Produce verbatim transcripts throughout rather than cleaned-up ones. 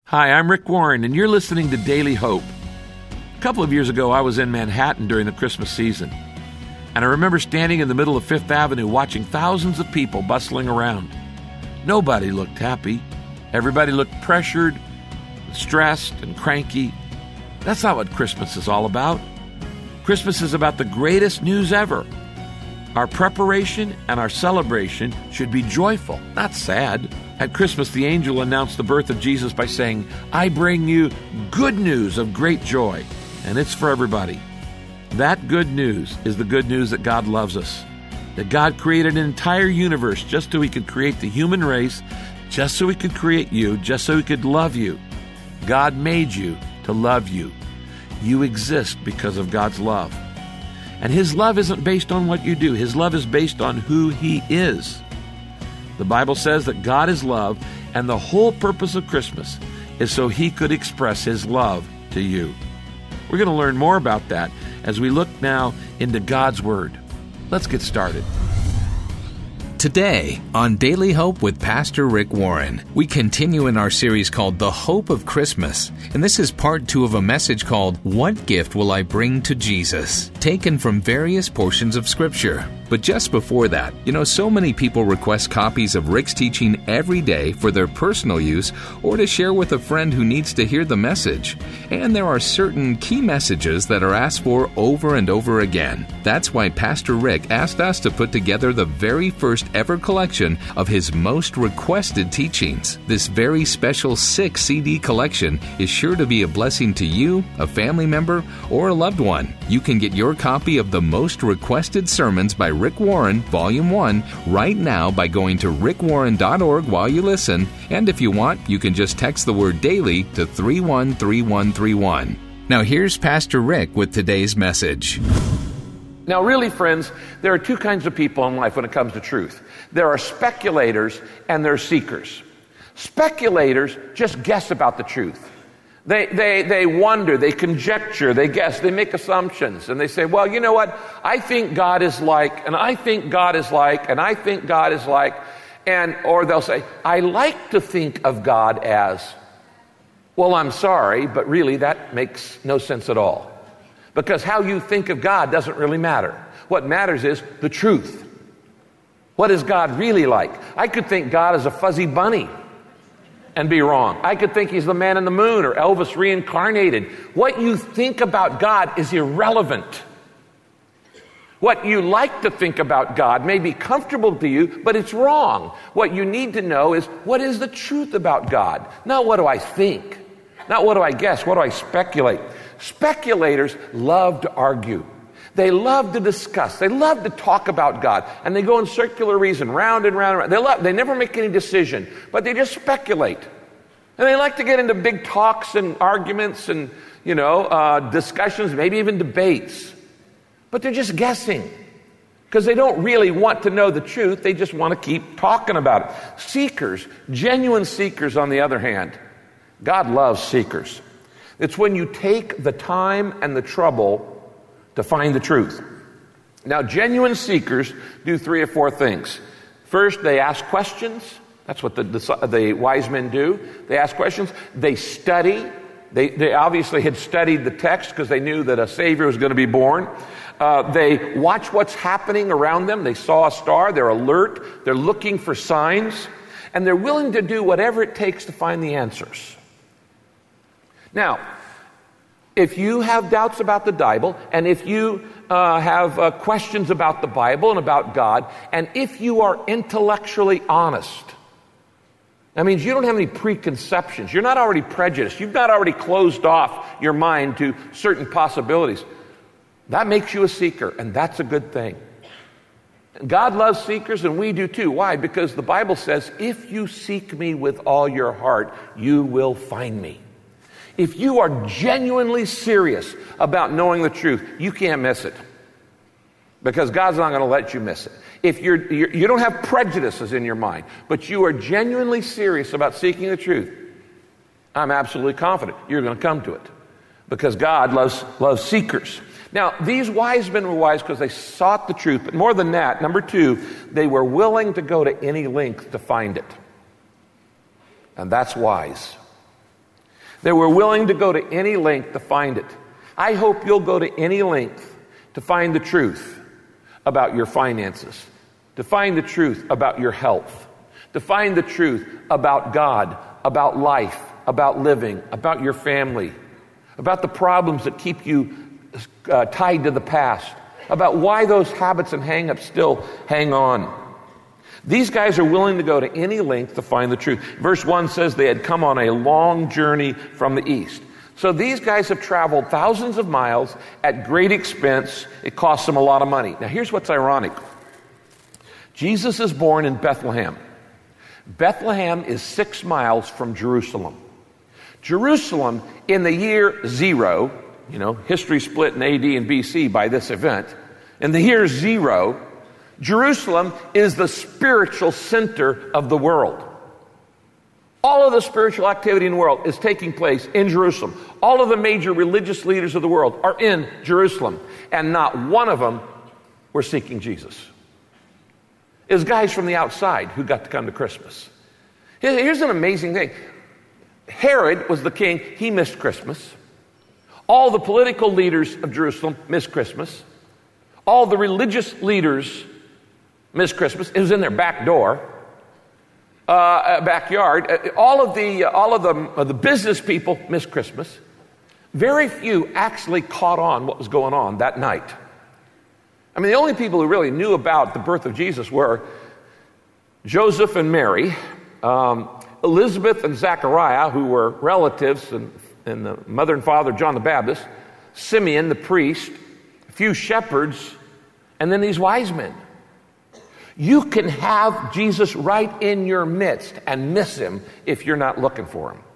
Hi, I'm Rick Warren, and you're listening to Daily Hope. A couple of years ago, I was in Manhattan during the Christmas season, and I remember standing in the middle of Fifth Avenue watching thousands of people bustling around. Nobody looked happy. Everybody looked pressured, stressed, and cranky. That's not what Christmas is all about. Christmas is about the greatest news ever. Our preparation and our celebration should be joyful, not sad. At Christmas, the angel announced the birth of Jesus by saying, "I bring you good news of great joy," and it's for everybody. That good news is the good news that God loves us, that God created an entire universe just so He could create the human race, just so He could create you, just so He could love you. God made you to love you. You exist because of God's love. And His love isn't based on what you do. His love is based on who He is. The Bible says that God is love, and the whole purpose of Christmas is so He could express His love to you. We're going to learn more about that as we look now into God's Word. Let's get started. Today, on Daily Hope with Pastor Rick Warren, we continue in our series called The Hope of Christmas, and this is part two of a message called, What Gift Will I Bring to Jesus?, taken from various portions of Scripture. But just before that, you know, so many people request copies of Rick's teaching every day for their personal use or to share with a friend who needs to hear the message. And there are certain key messages that are asked for over and over again. That's why Pastor Rick asked us to put together the very first ever collection of his most requested teachings. This very special six C D collection is sure to be a blessing to you, a family member, or a loved one. You can get your copy of the most requested sermons by Rick Warren, Volume one, right now by going to rick warren dot org while you listen, and if you want, you can just text the word DAILY to three one three one three one. Now here's Pastor Rick with today's message. Now really, friends, there are two kinds of people in life when it comes to truth. There are speculators and there are seekers. Speculators just guess about the truth. They, they, they wonder, they conjecture, they guess, they make assumptions, and they say, well, you know what, I think God is like, and I think God is like, and I think God is like, and, or they'll say, I like to think of God as, well, I'm sorry, but really that makes no sense at all. Because how you think of God doesn't really matter. What matters is the truth. What is God really like? I could think God is a fuzzy bunny and be wrong. I could think He's the man in the moon or Elvis reincarnated. What you think about God is irrelevant. What you like to think about God may be comfortable to you, but it's wrong. What you need to know is, what is the truth about God? Not what do I think? Not what do I guess? What do I speculate? Speculators love to argue. They love to discuss. They love to talk about God. And they go in circular reason, round and round and round. They, love, they never make any decision, but they just speculate. And they like to get into big talks and arguments and, you know, uh, discussions, maybe even debates. But they're just guessing because they don't really want to know the truth. They just want to keep talking about it. Seekers, genuine seekers, on the other hand, God loves seekers. It's when you take the time and the trouble to find the truth. Now, genuine seekers do three or four things. First, they ask questions. That's what the, the, the wise men do. They ask questions. They study. They, they obviously had studied the text because they knew that a Savior was going to be born. Uh, they watch what's happening around them. They saw a star. They're alert. They're looking for signs. And they're willing to do whatever it takes to find the answers. Now, if you have doubts about the Bible, and if you uh, have uh, questions about the Bible and about God, and if you are intellectually honest, that means you don't have any preconceptions. You're not already prejudiced. You've not already closed off your mind to certain possibilities. That makes you a seeker, and that's a good thing. God loves seekers, and we do too. Why? Because the Bible says, if you seek me with all your heart, you will find me. If you are genuinely serious about knowing the truth, you can't miss it. Because God's not going to let you miss it. If you're, you're, you don't have prejudices in your mind, but you are genuinely serious about seeking the truth, I'm absolutely confident you're going to come to it. Because God loves, loves seekers. Now, these wise men were wise because they sought the truth. But more than that, number two, they were willing to go to any length to find it. And that's wise. They were willing to go to any length to find it. I hope you'll go to any length to find the truth about your finances, to find the truth about your health, to find the truth about God, about life, about living, about your family, about the problems that keep you uh, tied to the past, about why those habits and hang-ups still hang on. These guys are willing to go to any length to find the truth. Verse one says they had come on a long journey from the east. So these guys have traveled thousands of miles at great expense. It costs them a lot of money. Now here's what's ironic. Jesus is born in Bethlehem. Bethlehem is six miles from Jerusalem. Jerusalem in the year zero, you know, history split in A D and B C by this event. In the year zero, Jerusalem is the spiritual center of the world. All of the spiritual activity in the world is taking place in Jerusalem. All of the major religious leaders of the world are in Jerusalem. And not one of them were seeking Jesus. It was guys from the outside who got to come to Christmas. Here's an amazing thing. Herod was the king. He missed Christmas. All the political leaders of Jerusalem missed Christmas. All the religious leaders missed Christmas. It was in their back door, uh, backyard. All of the uh, all of the uh, the business people missed Christmas. Very few actually caught on what was going on that night. I mean, the only people who really knew about the birth of Jesus were Joseph and Mary, um, Elizabeth and Zechariah, who were relatives, and, and the mother and father of John the Baptist, Simeon the priest, a few shepherds, and then these wise men. You can have Jesus right in your midst and miss him if you're not looking for him.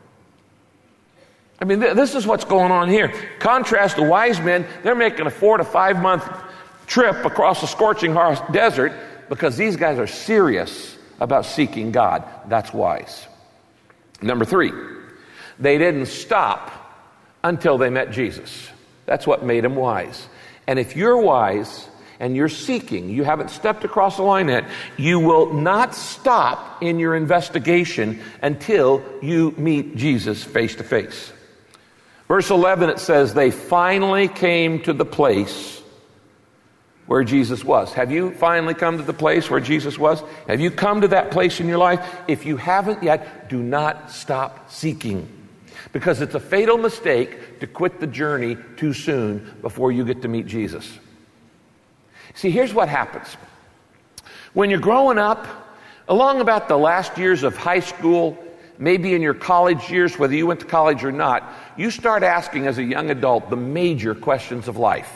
I mean, th- this is what's going on here. Contrast the wise men, they're making a four to five month trip across the scorching hot desert because these guys are serious about seeking God. That's wise. Number three, they didn't stop until they met Jesus. That's what made them wise. And if you're wise and you're seeking, you haven't stepped across the line yet, you will not stop in your investigation until you meet Jesus face to face. Verse eleven, it says, they finally came to the place where Jesus was. Have you finally come to the place where Jesus was? Have you come to that place in your life? If you haven't yet, do not stop seeking. Because it's a fatal mistake to quit the journey too soon before you get to meet Jesus. See, here's what happens. When you're growing up, along about the last years of high school, maybe in your college years, whether you went to college or not, you start asking as a young adult the major questions of life.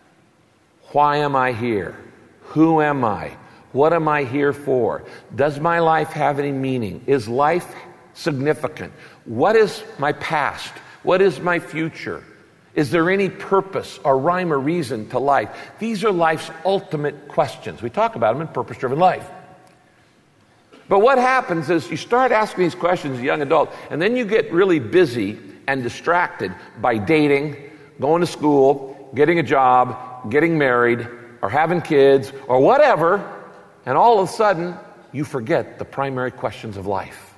Why am I here? Who am I? What am I here for? Does my life have any meaning? Is life significant? What is my past? What is my future? Is there any purpose or rhyme or reason to life? These are life's ultimate questions. We talk about them in Purpose-Driven Life. But what happens is you start asking these questions as a young adult, and then you get really busy and distracted by dating, going to school, getting a job, getting married, or having kids, or whatever, and all of a sudden, you forget the primary questions of life.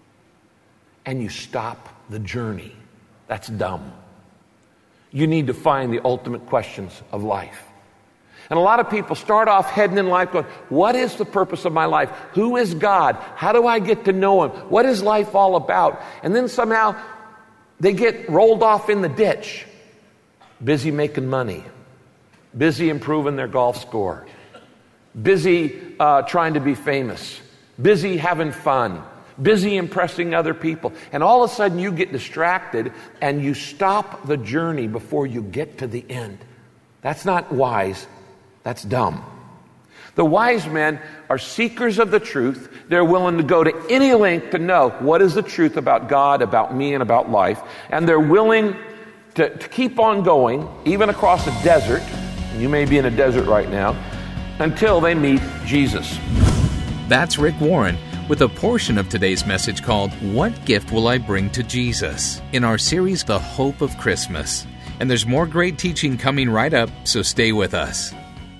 And you stop the journey. That's dumb. You need to find the ultimate questions of life. And a lot of people start off heading in life going, what is the purpose of my life? Who is God? How do I get to know him? What is life all about? And then somehow they get rolled off in the ditch, busy making money, busy improving their golf score, busy uh, trying to be famous, busy having fun, busy impressing other people. And all of a sudden you get distracted and you stop the journey before you get to the end. That's not wise. That's dumb. The wise men are seekers of the truth. They're willing to go to any length to know what is the truth about God, about me, and about life. And they're willing to, to keep on going, even across a desert. You may be in a desert right now, until they meet Jesus. That's Rick Warren with a portion of today's message called, What Gift Will I Bring to Jesus? In our series, The Hope of Christmas. And there's more great teaching coming right up, so stay with us.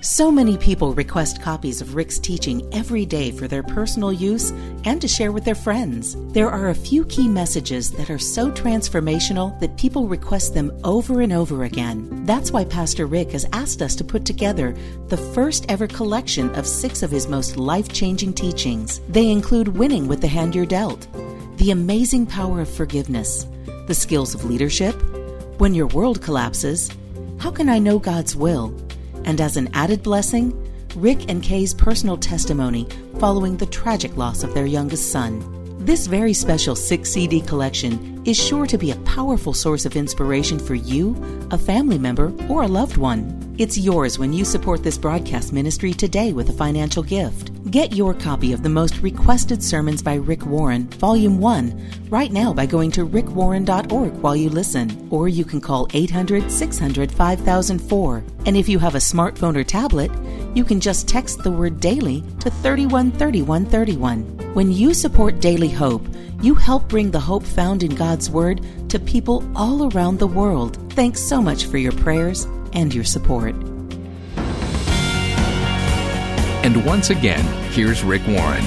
So many people request copies of Rick's teaching every day for their personal use and to share with their friends. There are a few key messages that are so transformational that people request them over and over again. That's why Pastor Rick has asked us to put together the first ever collection of six of his most life-changing teachings. They include Winning with the Hand You're Dealt, The Amazing Power of Forgiveness, The Skills of Leadership, When Your World Collapses, How Can I Know God's Will? And as an added blessing, Rick and Kay's personal testimony following the tragic loss of their youngest son. This very special six C D collection is sure to be a powerful source of inspiration for you, a family member, or a loved one. It's yours when you support this broadcast ministry today with a financial gift. Get your copy of the most requested sermons by Rick Warren, Volume one, right now by going to rick warren dot org while you listen, or you can call eight hundred, six hundred, five thousand four. And if you have a smartphone or tablet, you can just text the word DAILY to thirty-one thirty-one thirty-one. When you support Daily Hope, you help bring the hope found in God's Word to people all around the world. Thanks so much for your prayers and your support. And once again, here's Rick Warren.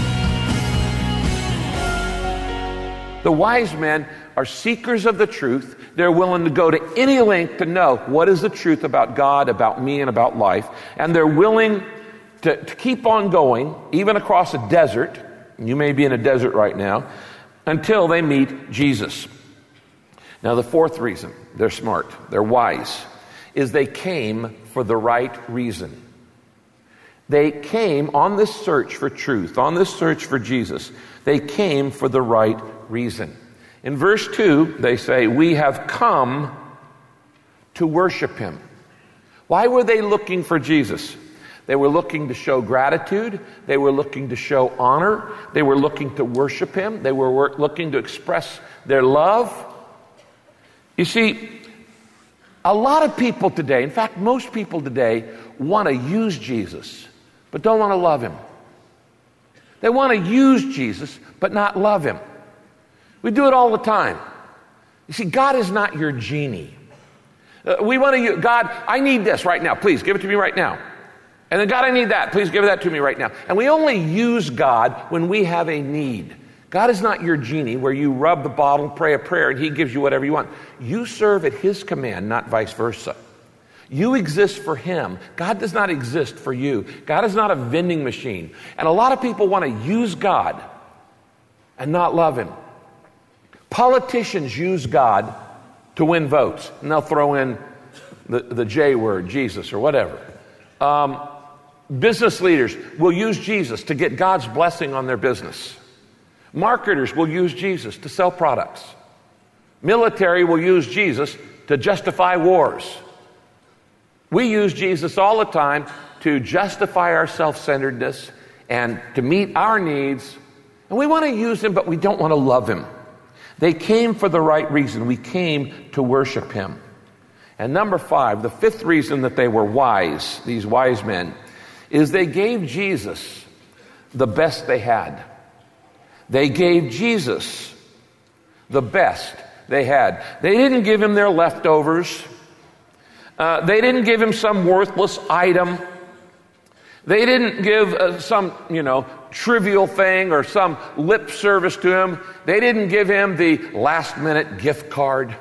The wise men are seekers of the truth. They're willing to go to any length to know what is the truth about God, about me, and about life. And they're willing to, to keep on going, even across a desert. You may be in a desert right now, until they meet Jesus. Now, the fourth reason they're smart, they're wise, is they came for the right reason. They came on this search for truth, on this search for Jesus. They came for the right reason. In verse two, they say, "We have come to worship him." Why were they looking for Jesus? They were looking to show gratitude. They were looking to show honor. They were looking to worship him. They were looking to express their love. You see, a lot of people today, in fact, most people today, want to use Jesus, but don't want to love him. They want to use Jesus, but not love him. We do it all the time. You see, God is not your genie. Uh, we want to use, God, I need this right now. Please give it to me right now. And then, God, I need that. Please give that to me right now. And we only use God when we have a need. God is not your genie where you rub the bottle, pray a prayer, and he gives you whatever you want. You serve at his command, not vice versa. You exist for him. God does not exist for you. God is not a vending machine. And a lot of people want to use God and not love him. Politicians use God to win votes, and they'll throw in the, the J word, Jesus, or whatever. Um, business leaders will use Jesus to get God's blessing on their business. Marketers will use Jesus to sell products. Military will use Jesus to justify wars. We use Jesus all the time to justify our self-centeredness and to meet our needs. And we want to use him, but we don't want to love him. They came for the right reason. We came to worship him. And number five, the fifth reason that they were wise, these wise men, is they gave Jesus the best they had. They gave Jesus the best they had. They didn't give him their leftovers. Uh, they didn't give him some worthless item. They didn't give uh, some, you know, trivial thing or some lip service to him. They didn't give him the last-minute gift card,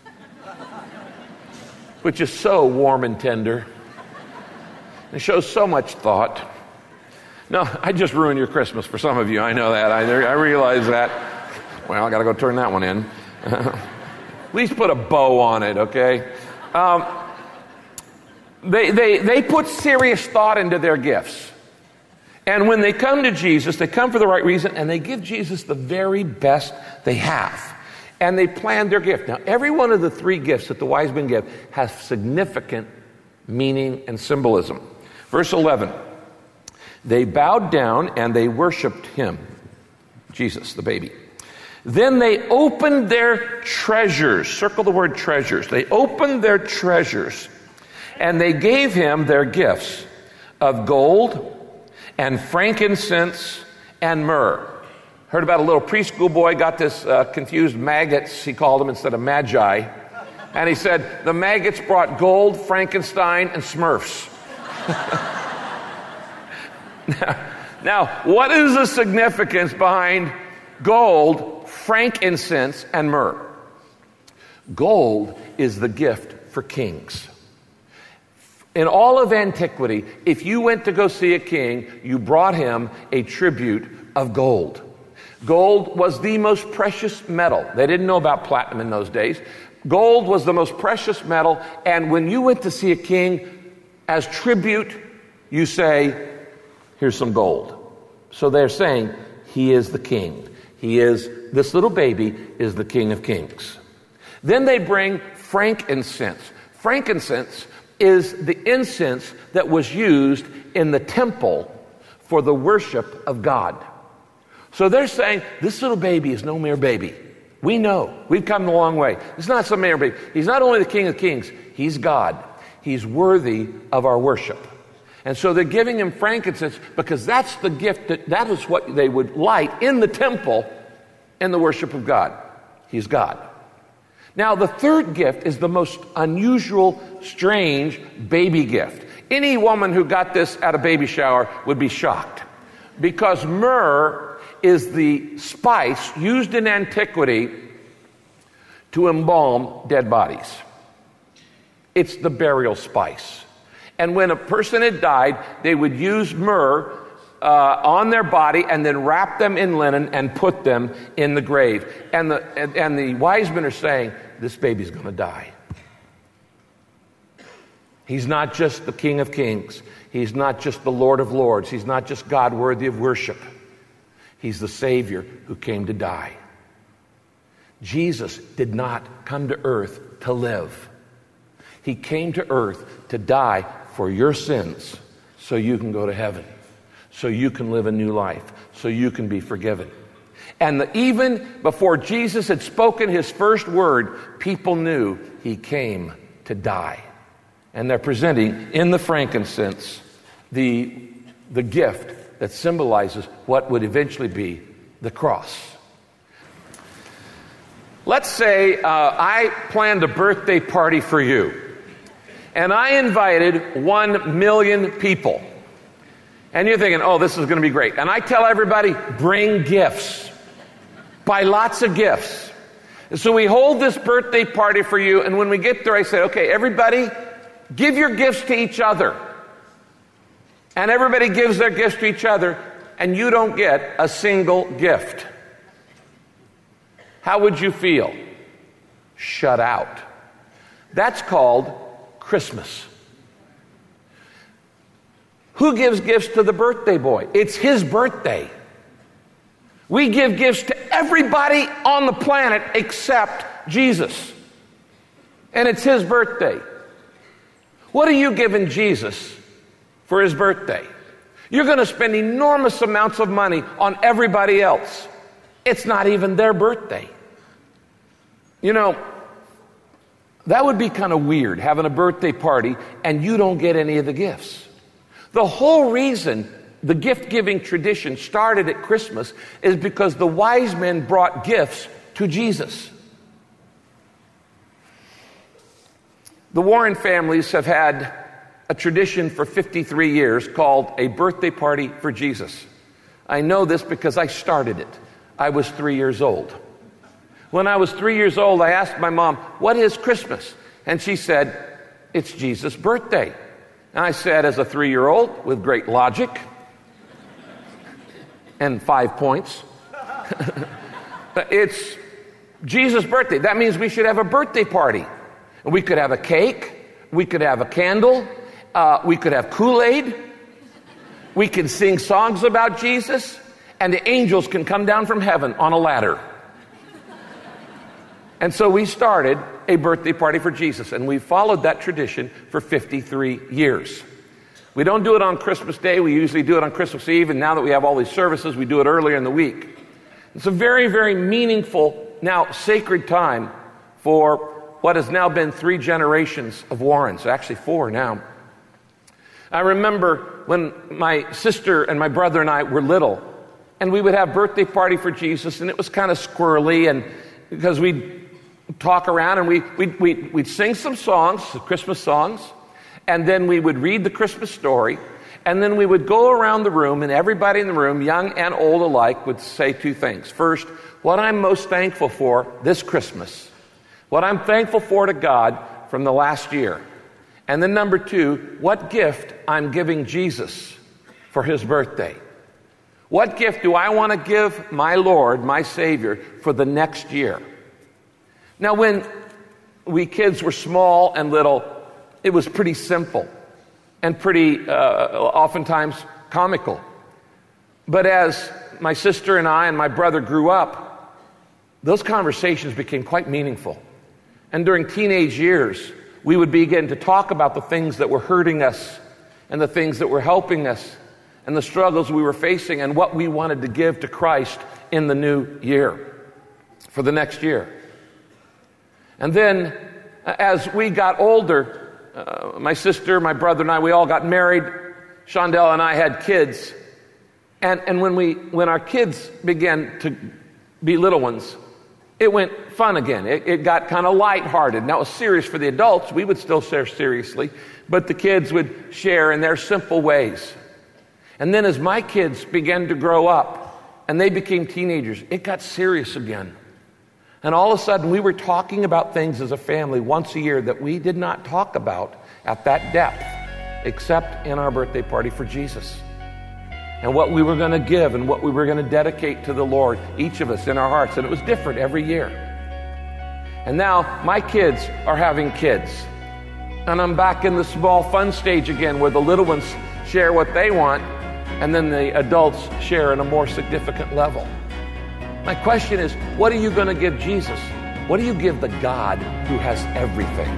which is so warm and tender. It shows so much thought. No, I just ruined your Christmas for some of you. I know that. I, I realize that. Well, I got to go turn that one in. At least put a bow on it, okay? Um, they, they, they put serious thought into their gifts. And when they come to Jesus, they come for the right reason, and they give Jesus the very best they have. And they plan their gift. Now, every one of the three gifts that the wise men give has significant meaning and symbolism. Verse eleven, they bowed down and they worshiped him, Jesus, the baby. Then they opened their treasures. Circle the word treasures. They opened their treasures, and they gave him their gifts of gold and frankincense and myrrh. Heard about a little preschool boy got this uh, confused maggots, he called them, instead of magi. And he said, the maggots brought gold, Frankenstein, and Smurfs. now, now, what is the significance behind gold, frankincense, and myrrh? Gold is the gift for kings. In all of antiquity, if you went to go see a king, you brought him a tribute of gold. Gold was the most precious metal. They didn't know about platinum in those days. Gold was the most precious metal, and when you went to see a king, as tribute, you say, here's some gold. So they're saying, he is the king. He is, this little baby is the King of Kings. Then they bring frankincense. Frankincense is the incense that was used in the temple for the worship of God. So they're saying, this little baby is no mere baby. We know. We've come a long way. It's not some mere baby. He's not only the King of Kings, he's God. He's worthy of our worship. And so they're giving him frankincense because that's the gift, that, that is what they would light in the temple in the worship of God. He's God. Now, the third gift is the most unusual, strange baby gift. Any woman who got this at a baby shower would be shocked, because myrrh is the spice used in antiquity to embalm dead bodies. It's the burial spice. And when a person had died, they would use myrrh uh, on their body and then wrap them in linen and put them in the grave. And the, and, and the wise men are saying, this baby's going to die. He's not just the King of Kings. He's not just the Lord of Lords. He's not just God worthy of worship. He's the Savior who came to die. Jesus did not come to earth to live. He came to earth to die for your sins so you can go to heaven, so you can live a new life, so you can be forgiven. And the, even before Jesus had spoken his first word, people knew he came to die. And they're presenting in the frankincense the, the gift that symbolizes what would eventually be the cross. Let's say uh, I planned a birthday party for you, and I invited one million people. And you're thinking, oh, this is going to be great. And I tell everybody, bring gifts. Buy lots of gifts. And so we hold this birthday party for you, and when we get there, I say, okay, everybody, give your gifts to each other. And everybody gives their gifts to each other, and you don't get a single gift. How would you feel? Shut out. That's called Christmas. Who gives gifts to the birthday boy? It's his birthday. We give gifts to everybody on the planet except Jesus. And it's his birthday. What are you giving Jesus for his birthday? You're going to spend enormous amounts of money on everybody else. It's not even their birthday. You know, that would be kind of weird, having a birthday party and you don't get any of the gifts. The whole reason the gift-giving tradition started at Christmas is because the wise men brought gifts to Jesus. The Warren families have had a tradition for fifty-three years called a birthday party for Jesus. I know this because I started it. I was three years old. When I was three years old, I asked my mom, what is Christmas? And she said, it's Jesus' birthday. And I said, as a three-year-old, with great logic and five points, it's Jesus' birthday. That means we should have a birthday party. We could have a cake. We could have a candle. Uh, we could have Kool-Aid. We can sing songs about Jesus. And the angels can come down from heaven on a ladder. And so we started a birthday party for Jesus, and we followed that tradition for fifty-three years. We don't do it on Christmas Day. We usually do it on Christmas Eve, and now that we have all these services, we do it earlier in the week. It's a very, very meaningful, now sacred time for what has now been three generations of Warrens, actually four now. I remember when my sister and my brother and I were little, and we would have birthday party for Jesus, and it was kind of squirrely, and because we'd talk around and we, we'd, we'd, we'd sing some songs, Christmas songs, and then we would read the Christmas story, and then we would go around the room, and everybody in the room, young and old alike, would say two things. First, what I'm most thankful for this Christmas. What I'm thankful for to God from the last year. And then number two, what gift I'm giving Jesus for his birthday. What gift do I want to give my Lord, my Savior, for the next year? Now, when we kids were small and little, it was pretty simple and pretty, uh, oftentimes, comical. But as my sister and I and my brother grew up, those conversations became quite meaningful. And during teenage years, we would begin to talk about the things that were hurting us and the things that were helping us and the struggles we were facing and what we wanted to give to Christ in the new year, for the next year. And then, as we got older, uh, my sister, my brother, and I, we all got married. Shondell and I had kids. And, and when we, when our kids began to be little ones, it went fun again. It, it got kind of lighthearted. Now, it was serious for the adults. We would still share seriously, but the kids would share in their simple ways. And then as my kids began to grow up and they became teenagers, it got serious again. And all of a sudden, we were talking about things as a family once a year that we did not talk about at that depth, except in our birthday party for Jesus. And what we were going to give and what we were going to dedicate to the Lord, each of us in our hearts. And it was different every year. And now my kids are having kids. And I'm back in the small fun stage again where the little ones share what they want and then the adults share in a more significant level. My question is, what are you going to give Jesus? What do you give the God who has everything?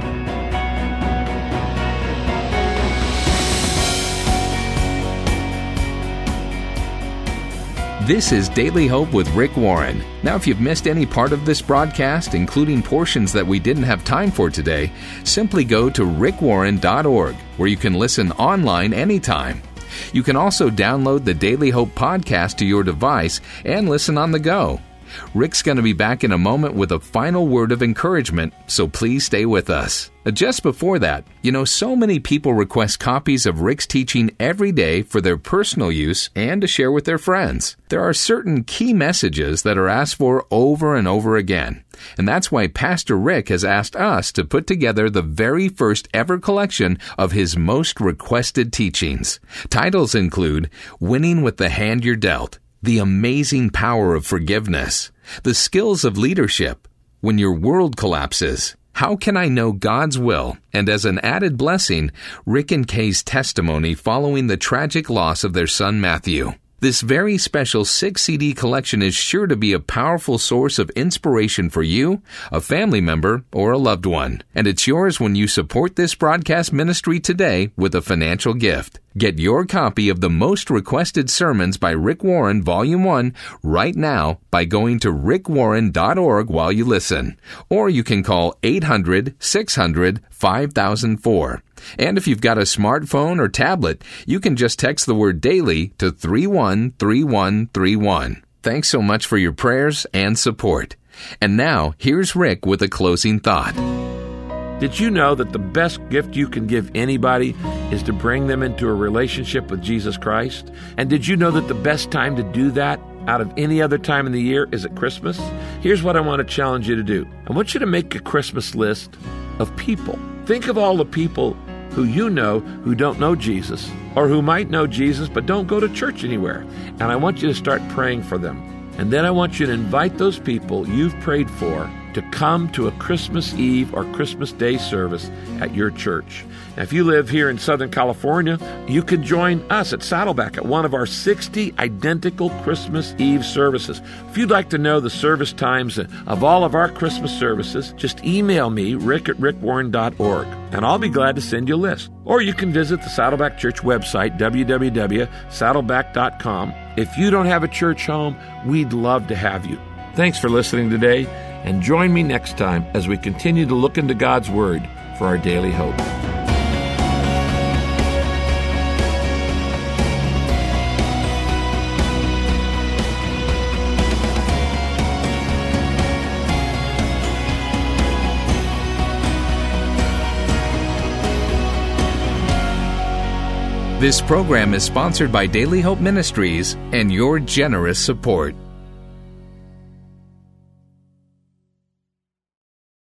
This is Daily Hope with Rick Warren. Now, if you've missed any part of this broadcast, including portions that we didn't have time for today, simply go to rick warren dot org, where you can listen online anytime. You can also download the Daily Hope podcast to your device and listen on the go. Rick's going to be back in a moment with a final word of encouragement, so please stay with us. Just before that, you know, so many people request copies of Rick's teaching every day for their personal use and to share with their friends. There are certain key messages that are asked for over and over again. And that's why Pastor Rick has asked us to put together the very first ever collection of his most requested teachings. Titles include Winning with the Hand You're Dealt, The Amazing Power of Forgiveness, The Skills of Leadership, When Your World Collapses, How Can I Know God's Will? And as an added blessing, Rick and Kay's testimony following the tragic loss of their son Matthew. This very special six C D collection is sure to be a powerful source of inspiration for you, a family member, or a loved one. And it's yours when you support this broadcast ministry today with a financial gift. Get your copy of the most requested sermons by Rick Warren, Volume one, right now by going to rick warren dot org while you listen. Or you can call eight hundred, six hundred, five thousand four. And if you've got a smartphone or tablet, you can just text the word DAILY to three one three one three one. Thanks so much for your prayers and support. And now, here's Rick with a closing thought. Did you know that the best gift you can give anybody is to bring them into a relationship with Jesus Christ? And did you know that the best time to do that out of any other time in the year is at Christmas? Here's what I want to challenge you to do. I want you to make a Christmas list of people. Think of all the people who you know who don't know Jesus, or who might know Jesus but don't go to church anywhere. And I want you to start praying for them. And then I want you to invite those people you've prayed for to come to a Christmas Eve or Christmas Day service at your church. Now, if you live here in Southern California, you can join us at Saddleback at one of our sixty identical Christmas Eve services. If you'd like to know the service times of all of our Christmas services, just email me, rick at rick warren dot org, and I'll be glad to send you a list. Or you can visit the Saddleback Church website, w w w dot saddleback dot com. If you don't have a church home, we'd love to have you. Thanks for listening today, and join me next time as we continue to look into God's Word for our daily hope. This program is sponsored by Daily Hope Ministries and your generous support.